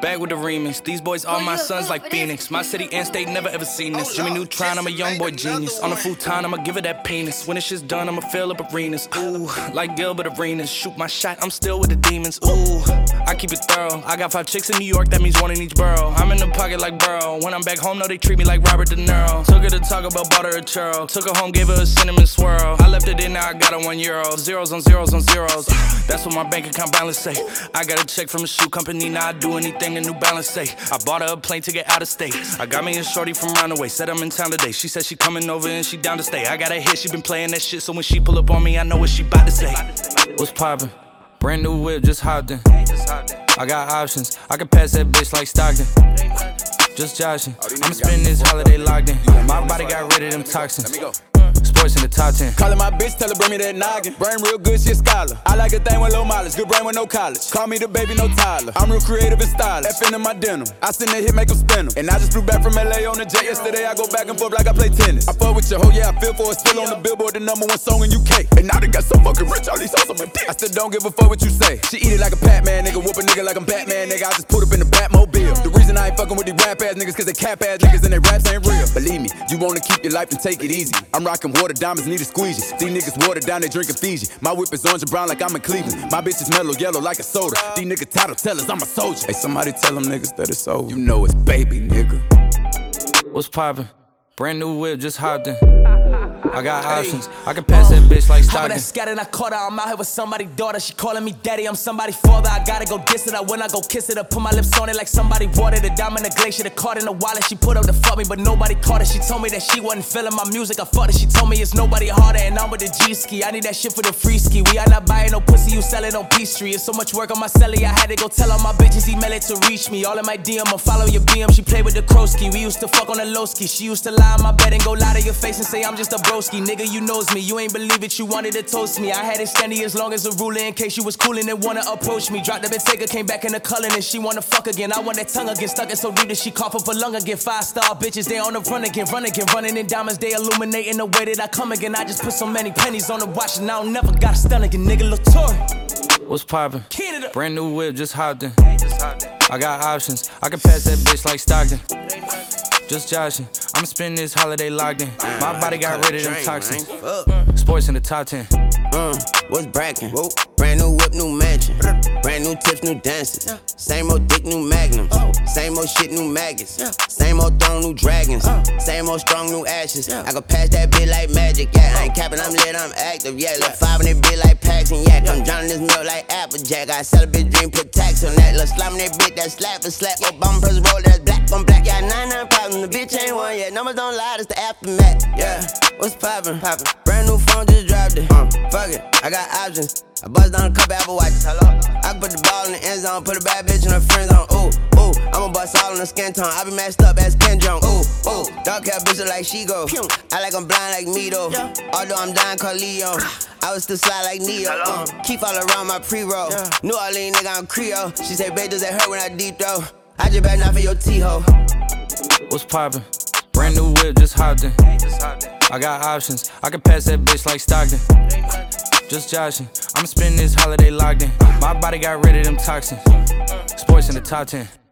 Back with the remix. These boys all my sons like Phoenix. My city and state never ever seen this. Jimmy Neutron, I'm a young boy genius. On a futon, I'ma give it that penis. When this shit's done, I'ma fill up arenas. Ooh, like Gilbert Arenas. Shoot my shot, I'm still with the demons. Ooh, I keep it thorough. I got 5 chicks in New York, that means 1 in each borough. I'm in the pocket like Burrow. When I'm back home, no, they treat me like Robert De Niro. Took her to Taco Bell, bought her a churro. Took her home, gave her a cinnamon swirl. I left it in, now I got her €1. Zeros on zeros on zeros. That's what my bank account balance say. I got a check from a shoe company, now I do anything a New Balance say. I bought her a plane ticket out of state. I got me a shorty from Roundaway, said I'm in town today. She said she coming over and she down to stay. I got a hit, she been playing that shit, so when she pull up on me, I know what she bout to say. What's poppin'? Brand new whip, just hopped in. I got options, I can pass that bitch like Stockton. Just joshing, I'ma spend this holiday locked in. My body got rid of them toxins. Sports in the top 10. Callin' my bitch, tell her bring me that noggin. Brain real good, she a scholar. I like a thing with low mileage, good brain with no college. Call me the baby, no Tyler. I'm real creative and stylish. FN in my denim. I send that hit, make them spin 'em. And I just flew back from LA on the jet yesterday. I go back and forth like I play tennis. I fuck with your hoe, yeah, I feel for it. Still on the Billboard, the #1 song in UK. And now they got so fucking rich, all these hoes on my dick. I still don't give a fuck what you say. She eat it like a Pac-Man, nigga. Whoop a nigga like I'm Batman, nigga. I just put up in the Batmobile. The reason I ain't fucking with these rap ass niggas, cause they cap ass niggas and they raps ain't real. Believe me, you wanna keep your life and take it easy. I'm rocking water diamonds, need a squeegee. These niggas watered down, they drinking Fiji. My whip is orange and brown like I'm in Cleveland. My bitch is mellow yellow like a soda. These niggas title tellers, I'm a soldier. Hey, somebody tell them niggas that it's over. You know it's baby, nigga. What's poppin'? Brand new whip, just hopped in. I got options, I can pass that bitch like Stockton. I scattered, I caught her, I'm out here with somebody's daughter. She calling me daddy, I'm somebody's father. I gotta go diss it, when I go kiss it, I put my lips on it like somebody watered. The diamond, the glacier, the card in the wallet. She put up to fuck me, but nobody caught it. She told me that she wasn't feeling my music, I fucked it. She told me it's nobody harder, and I'm with the G-ski. I need that shit for the free ski. We are not buying no pussy, you sell it on P-Street. It's so much work on my celly, I had to go tell all my bitches, email it to reach me. All in my DM, I follow your BM. She played with the Krosky. We used to fuck on the low ski. She used to lie on my bed and go lie to your face and say I'm just a broski. Nigga, you knows me, you ain't believe it, you wanted to toast me. I had it standing as long as a ruler in case you was coolin' and wanna approach me. Dropped the Bentayga, came back in the culling and she wanna fuck again. I want that tongue again, stuck it so deep that she cough up a lung again. 5-star bitches, they on the run again, running in diamonds, they illuminating the way that I come again. I just put so many pennies on the watch and I don't never got a stun again, nigga. Latour. What's poppin'? Brand new whip, just hopped in. I got options, I can pass that bitch like Stockton. Just joshing, I'ma spend this holiday locked in. My body got rid of them toxins. Sports in the top 10. What's brackin'? Brand new whip, new mansion. Brand new tips, new dances. Same old dick, new magnums. Same old shit, new maggots. Same old throne, new dragons. Same old strong, new ashes. I can pass that bitch like magic, yeah. I ain't capping, I'm lit, I'm active, yeah. Look 5 in that bitch like Paxton, yeah. I'm drowning this milk like Applejack. I sell a bitch dream, put tax on that. Look slime that bitch, that slap for slap. Your bum press roll, that's black on black. Yeah, 99 problems, the bitch ain't one yet. Numbers don't lie, it's the aftermath, yeah. What's poppin'? Brand new phone, just dropped it. Fuck it, I got options. I bust down a couple Apple Watches. Hello? I can put the ball in the end zone, put a bad bitch in her friend zone. Ooh, I'ma bust all in the skin tone. I be mashed up as Ken Jong. Ooh, dark hair bitch like she go. I like I'm blind like me though. Although I'm dying called Leon. I was still slide like Neo. Keep all around my pre-roll. New Orleans nigga, I'm Creole. She say, babe, does that hurt when I deep throw? I just better not for your T-ho. What's poppin'? Brand new whip, just hopped in. I got options, I can pass that bitch like Stockton. Just joshing, I'ma spend this holiday locked in. My body got rid of them toxins. Sports in the top 10.